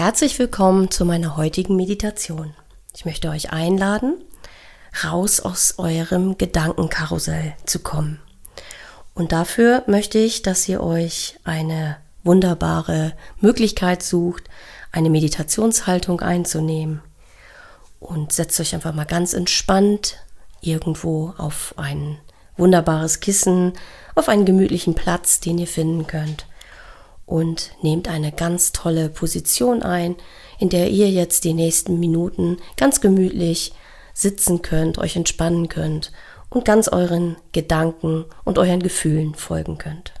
Herzlich willkommen zu meiner heutigen Meditation. Ich möchte euch einladen, raus aus eurem Gedankenkarussell zu kommen. Und dafür möchte ich, dass ihr euch eine wunderbare Möglichkeit sucht, eine Meditationshaltung einzunehmen. Und setzt euch einfach mal ganz entspannt irgendwo auf ein wunderbares Kissen, auf einen gemütlichen Platz, den ihr finden könnt. Und nehmt eine ganz tolle Position ein, in der ihr jetzt die nächsten Minuten ganz gemütlich sitzen könnt, euch entspannen könnt und ganz euren Gedanken und euren Gefühlen folgen könnt.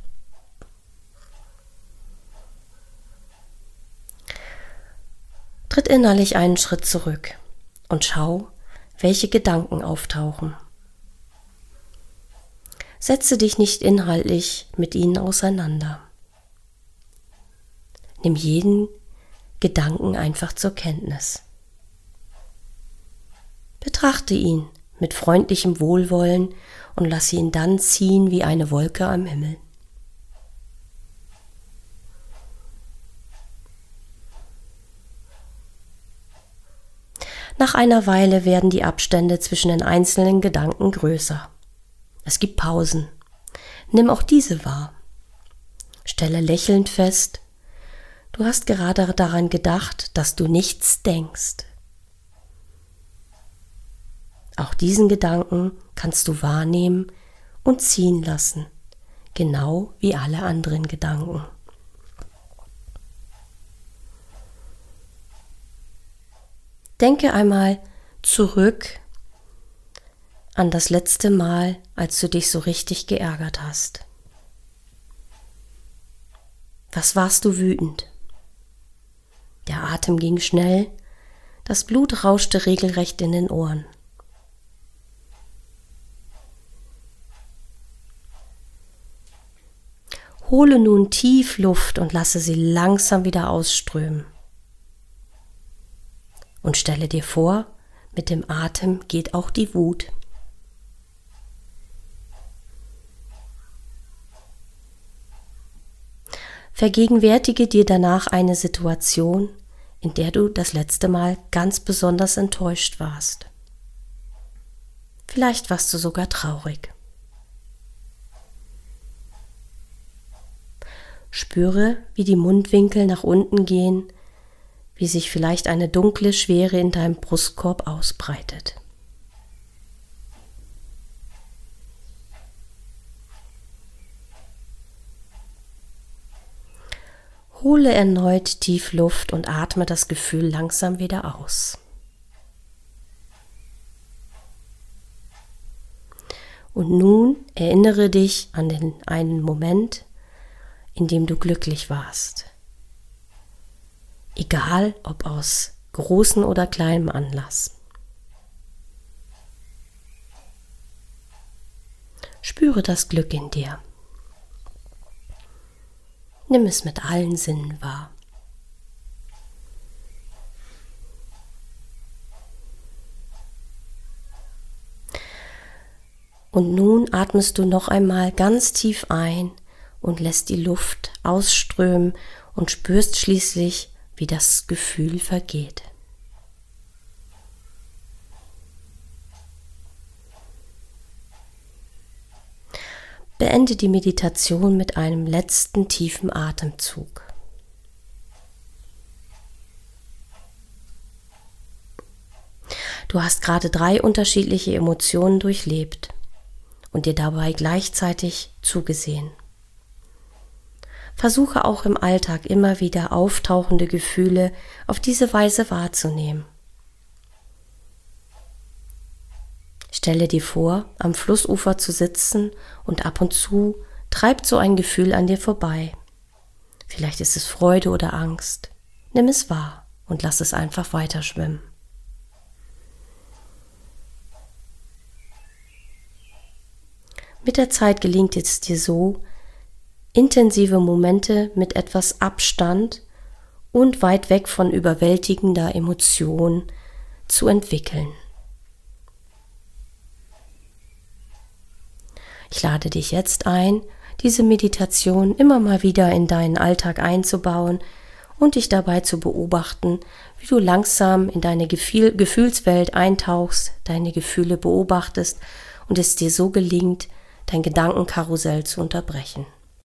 Tritt innerlich einen Schritt zurück und schau, welche Gedanken auftauchen. Setze dich nicht inhaltlich mit ihnen auseinander. Nimm jeden Gedanken einfach zur Kenntnis. Betrachte ihn mit freundlichem Wohlwollen und lasse ihn dann ziehen wie eine Wolke am Himmel. Nach einer Weile werden die Abstände zwischen den einzelnen Gedanken größer. Es gibt Pausen. Nimm auch diese wahr. Stelle lächelnd fest, du hast gerade daran gedacht, dass du nichts denkst. Auch diesen Gedanken kannst du wahrnehmen und ziehen lassen, genau wie alle anderen Gedanken. Denke einmal zurück an das letzte Mal, als du dich so richtig geärgert hast. Was warst du wütend? Der Atem ging schnell, das Blut rauschte regelrecht in den Ohren. Hole nun tief Luft und lasse sie langsam wieder ausströmen. Und stelle dir vor, mit dem Atem geht auch die Wut. Vergegenwärtige dir danach eine Situation, in der du das letzte Mal ganz besonders enttäuscht warst. Vielleicht warst du sogar traurig. Spüre, wie die Mundwinkel nach unten gehen, wie sich vielleicht eine dunkle Schwere in deinem Brustkorb ausbreitet. Hole erneut tief Luft und atme das Gefühl langsam wieder aus. Und nun erinnere dich an den einen Moment, in dem du glücklich warst. Egal, ob aus großem oder kleinem Anlass. Spüre das Glück in dir. Nimm es mit allen Sinnen wahr. Und nun atmest du noch einmal ganz tief ein und lässt die Luft ausströmen und spürst schließlich, wie das Gefühl vergeht. Beende die Meditation mit einem letzten tiefen Atemzug. Du hast gerade 3 unterschiedliche Emotionen durchlebt und dir dabei gleichzeitig zugesehen. Versuche auch im Alltag immer wieder auftauchende Gefühle auf diese Weise wahrzunehmen. Stelle dir vor, am Flussufer zu sitzen und ab und zu treibt so ein Gefühl an dir vorbei. Vielleicht ist es Freude oder Angst. Nimm es wahr und lass es einfach weiterschwimmen. Mit der Zeit gelingt es dir so, intensive Momente mit etwas Abstand und weit weg von überwältigender Emotion zu entwickeln. Ich lade dich jetzt ein, diese Meditation immer mal wieder in deinen Alltag einzubauen und dich dabei zu beobachten, wie du langsam in deine Gefühlswelt eintauchst, deine Gefühle beobachtest und es dir so gelingt, dein Gedankenkarussell zu unterbrechen.